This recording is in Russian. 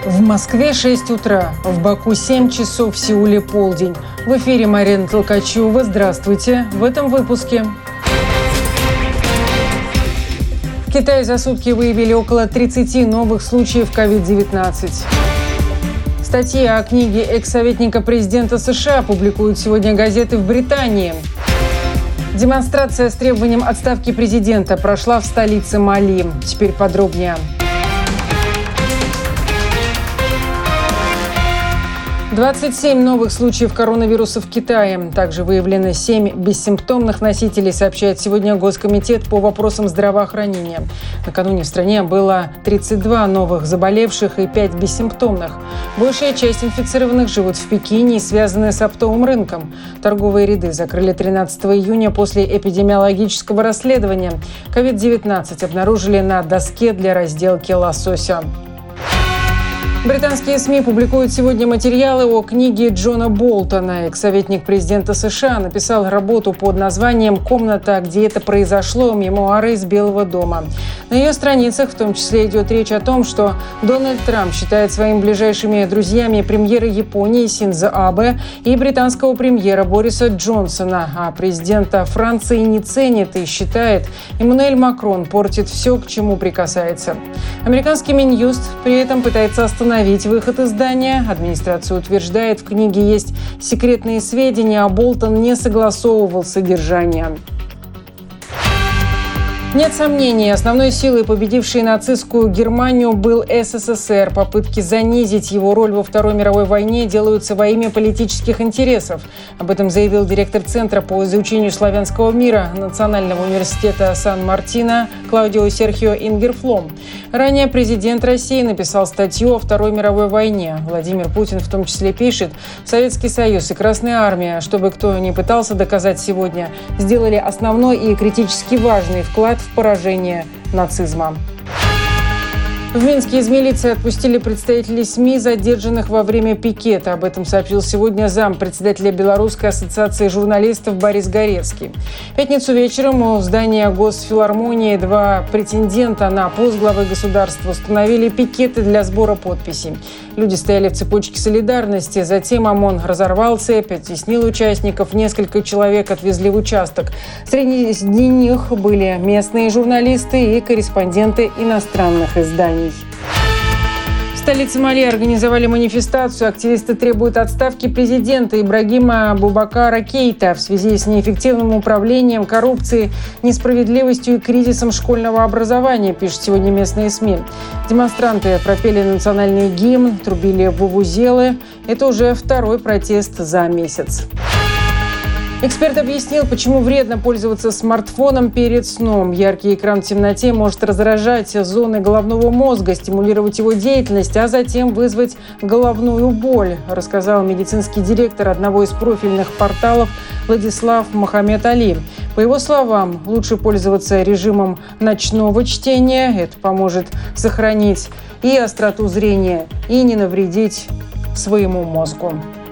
В Москве 6 утра, в Баку 7 часов, в Сеуле полдень. В эфире Марина Толкачева. Здравствуйте. В этом выпуске. В Китае за сутки выявили около 30 новых случаев COVID-19. Статьи о книге экс-советника президента США публикуют сегодня газеты в Британии. Демонстрация с требованием отставки президента прошла в столице Мали. Теперь подробнее. 27 новых случаев коронавируса в Китае. Также выявлено 7 бессимптомных носителей, сообщает сегодня Госкомитет по вопросам здравоохранения. Накануне в стране было 32 новых заболевших и 5 бессимптомных. Большая часть инфицированных живут в Пекине и связаны с оптовым рынком. Торговые ряды закрыли 13 июня после эпидемиологического расследования. COVID-19 обнаружили на доске для разделки лосося. Британские СМИ публикуют сегодня материалы о книге Джона Болтона. Экс-советник президента США написал работу под названием «Комната, где это произошло. Мемуары из Белого дома». На ее страницах в том числе идет речь о том, что Дональд Трамп считает своими ближайшими друзьями премьера Японии Синдзо Абе и британского премьера Бориса Джонсона, а президента Франции не ценит и считает, Эммануэль Макрон портит все, к чему прикасается. Американский Минюст при этом пытается остановить выход издания. Администрация утверждает, в книге есть секретные сведения, а Болтон не согласовывал содержание. Нет сомнений, основной силой, победившей нацистскую Германию, был СССР. Попытки занизить его роль во Второй мировой войне делаются во имя политических интересов. Об этом заявил директор Центра по изучению славянского мира Национального университета Сан-Мартино Клаудио Серхио Ингерфлом. Ранее президент России написал статью о Второй мировой войне. Владимир Путин в том числе пишет: «Советский Союз и Красная Армия, чтобы кто ни пытался доказать сегодня, сделали основной и критически важный вклад в поражение нацизма». В Минске из милиции отпустили представителей СМИ, задержанных во время пикета. Об этом сообщил сегодня зампредседателя Белорусской ассоциации журналистов Борис Горецкий. В пятницу вечером у здания Госфилармонии два претендента на пост главы государства установили пикеты для сбора подписей. Люди стояли в цепочке солидарности. Затем ОМОН разорвал цепь, оттеснил участников. Несколько человек отвезли в участок. Среди них были местные журналисты и корреспонденты иностранных изданий. В столице Мали организовали манифестацию. Активисты требуют отставки президента Ибрагима Бубакара Кейта в связи с неэффективным управлением, коррупцией, несправедливостью и кризисом школьного образования, пишут сегодня местные СМИ. Демонстранты пропели национальный гимн, трубили вувузелы. Это уже второй протест за месяц. Эксперт объяснил, почему вредно пользоваться смартфоном перед сном. Яркий экран в темноте может раздражать зоны головного мозга, стимулировать его деятельность, а затем вызвать головную боль, рассказал медицинский директор одного из профильных порталов Владислав Мохаммед Али. По его словам, лучше пользоваться режимом ночного чтения. Это поможет сохранить и остроту зрения, и не навредить своему мозгу.